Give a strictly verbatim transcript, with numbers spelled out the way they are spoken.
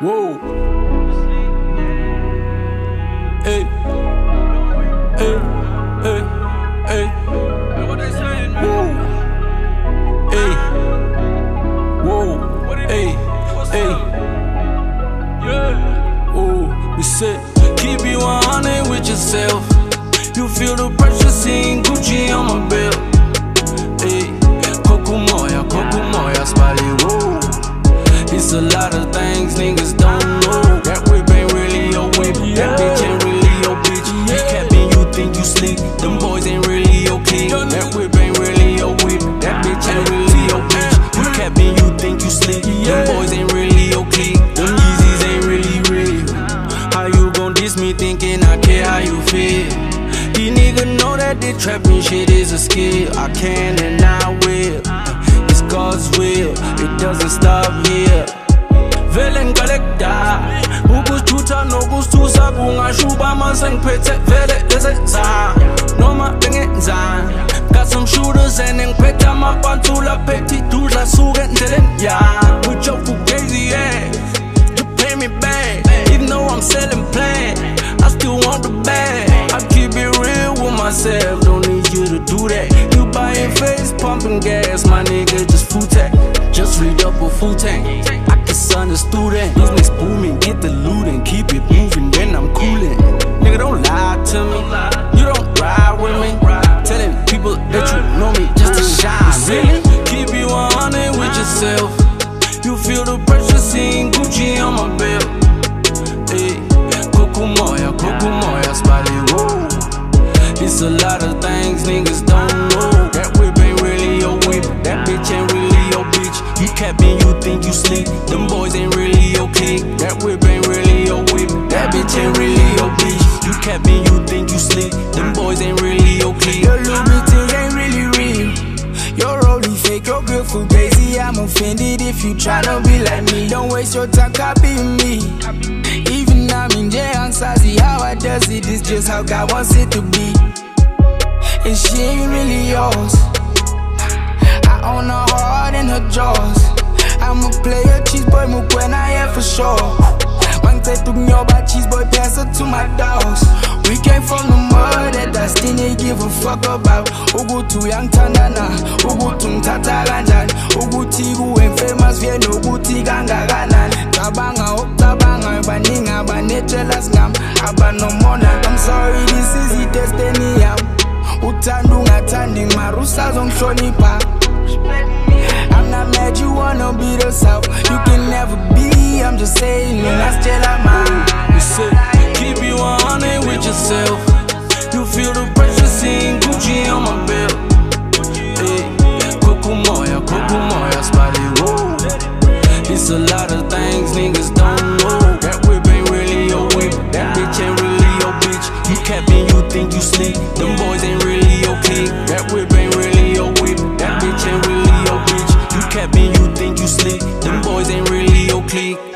Whoa. Hey. Hey. Hey. Hey. What they saying? Whoa. Hey. Whoa. Hey. Hey. Yeah. Oh, we said keep you one hundred with yourself. You feel the pressure seeing Gucci on my belt. Hey. Coco Moya, Coco Moya, spotty. Whoa. It's a lot of things niggas don't know. That whip ain't really your whip. That bitch ain't really your bitch. You capping, you think you sleep. Them boys ain't really your king. That whip ain't really your whip. That bitch ain't really your bitch. You capping, you think you sleep. Them boys ain't really your clique. Them Yeezys ain't really real. How you gon' diss me thinking I care how you feel? These niggas know that this trapping shit is a skill. I can and I will. It's God's will. It doesn't stop here. Vele ngikalekda ukuthutha nokususa kungashuba mase ngiphethe vele lezenza noma bengenzani. Got some shooters and ngiphethe amapantula phethi dudla suke endleleni ya. With your fugazi ass, you pay me back. Even though I'm selling plan, I still want the bag. I keep it real with myself, don't need you to do that. You buying face, pumping gas, my nigga just food tech. Just read up a full tank. I son a student, business booming, get the loot and keep it moving, then I'm coolin'. Nigga, don't lie to me, you don't ride with me. Telling people that you know me just to shine, really. Keep you one hundred with yourself. You feel the pressure seeing Gucci on my belt. Hey, Coco Moya, Coco Moya, spotty, whoa. It's a lot of things niggas don't know. That whip ain't really your whip, that bitch ain't really your bitch. You capping, you think you sleep. Them boys ain't really your clique. That whip ain't really your whip. That bitch ain't really your bitch. You capping, you think you sleep. Them boys ain't really your clique. Your Louboutins ain't really real. You're only fake, you're good for crazy. I'm offended if you tryna be like me. Don't waste your time copying me. Even I'm in jail, I'm sassy. How I does it is just how God wants it to be. And she ain't really yours. I own her heart and her jaws. I'm a player, cheese boy, mukwena, yeah, for sure. Man say to me about cheese boy, pass her to my dogs. We came from the mud, that dusty they give a fuck about. Ugu tu yang tandana, ugu tum tata ganjan. Ugu tigu and famous, we no guti ganga ganan. Tabanga, oh tabanga, baninga, banechelas ngam. Aba no mona, I'm sorry, this is the destiny, am. Utandunga tanding, marusa zong shonipa. I'm not mad, you wanna be the South. You can never be, I'm just saying, that's still a man. We said, keep you one hundred with yourself. You feel the pressure seeing Gucci on my belt. Hey, Coco Moya, Coco Moya, spotty, whoa. It's a lot of things niggas don't know. That whip ain't really your whip. That bitch ain't really your bitch. You capping, you think you sleep. Them boys ain't really your clique. That whip ain't really your whip. That bitch ain't really your bitch. You capping, you think you sleep. Them boys ain't really your clique.